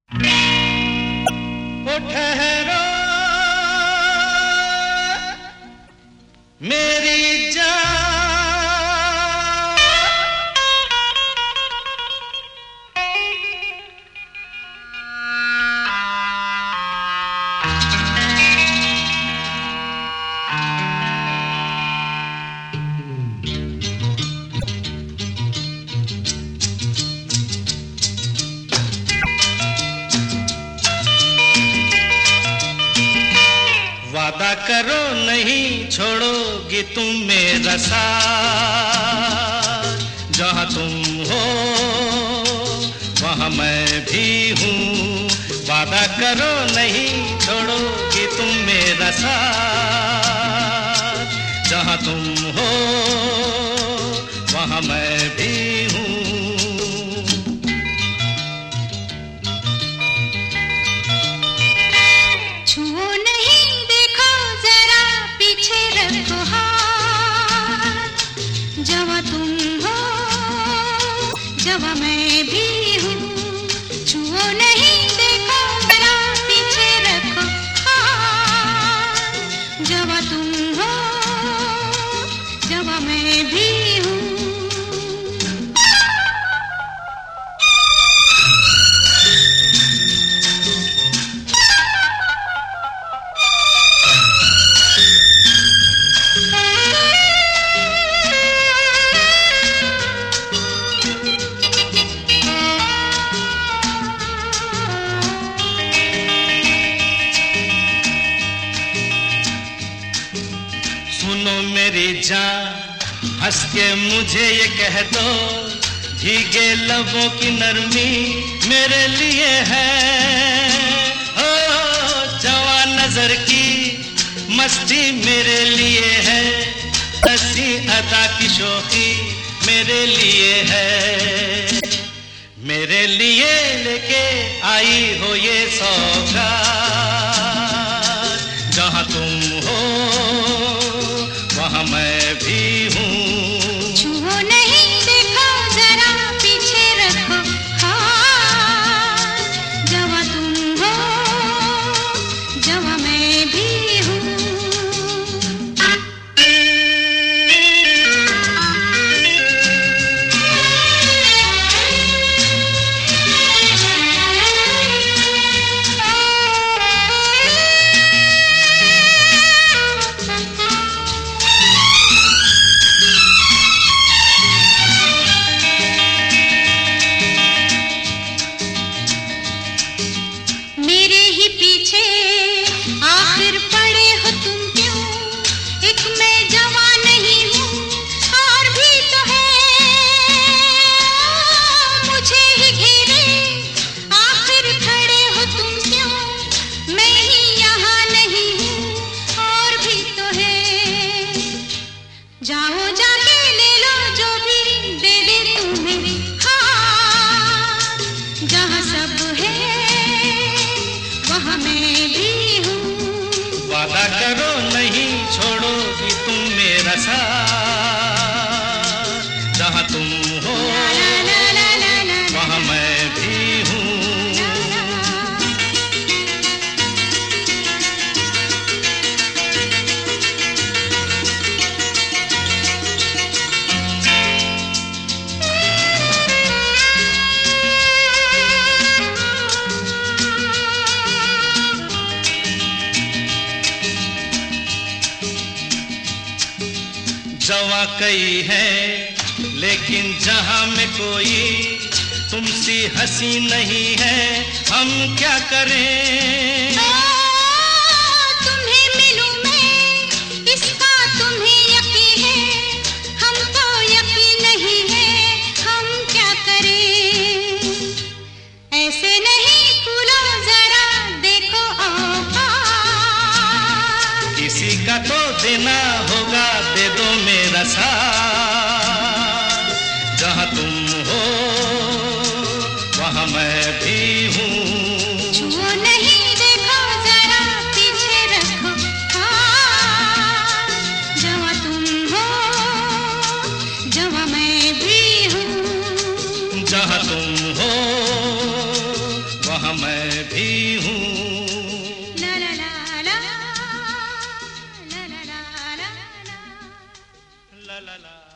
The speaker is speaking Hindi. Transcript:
ओ ठहरो मेरी जान, वादा करो नहीं छोड़ोगी तुम मेरा साथ, जहाँ तुम हो वहाँ मैं भी हूँ। वादा करो नहीं छोड़ोगी तुम मेरा साथ, जहाँ तुम हो वहाँ मैं भी हूँ। जहाँ तुम हो जहाँ मैं भी हूँ, छुओ नहीं देखो जरा पीछे रखो हाथ, जहाँ तुम हो जहाँ मैं भी हूँ। सुनो मेरी जान, हंस के मुझे ये कह दो, भीगे लबों की नरमी मेरे लिए है। ओ जवान नजर की मस्ती मेरे लिए है, हंसी अदा की शोखी मेरे लिए है। मेरे लिए लेके आई हो ये सौगात, जहाँ तुम हो वहाँ मैं भी हूँ। छुओ नहीं देखो जरा पीछे रखो हाथ, जहाँ तुम हो जहाँ मैं भी हूँ। मेरे ही पीछे आखिर पड़े हो तुम क्यों, एक मैं जवान नहीं हूँ और भी तो है मुझे ही घेरे, आखिर खड़े हो तुम क्यों, मैं ही यहाँ नहीं हूँ और भी तो है। जाओ जाके ले लो जो भी दे दे तुम्हें हाथ, जहाँ सब है वहाँ मैं भी हूँ। वादा करो नहीं छोड़ोगी तुम मेरा साथ, जहाँ तुम हो वहाँ मैं भी हूँ। जवां कई है लेकिन जहां में कोई तुमसी हंसी नहीं है, हम क्या करें। तुम्हें मिलूं मैं इसका तुम्हें यकीन है, हमको यकीन नहीं है, हम क्या करें। ऐसे नहीं फूलो जरा देखो औकात, किसी का तो देना होगा, दे दो मेरा साथ, जहाँ तुम हो वहाँ मैं भी हूँ। छुओ नहीं देखो जरा पीछे रखो हाथ, जहाँ तुम हो जहाँ मैं भी हूँ। जहाँ तुम हो वहाँ मैं भी हूँ। ला ला ला ला ला ला ला ला ला ला ला।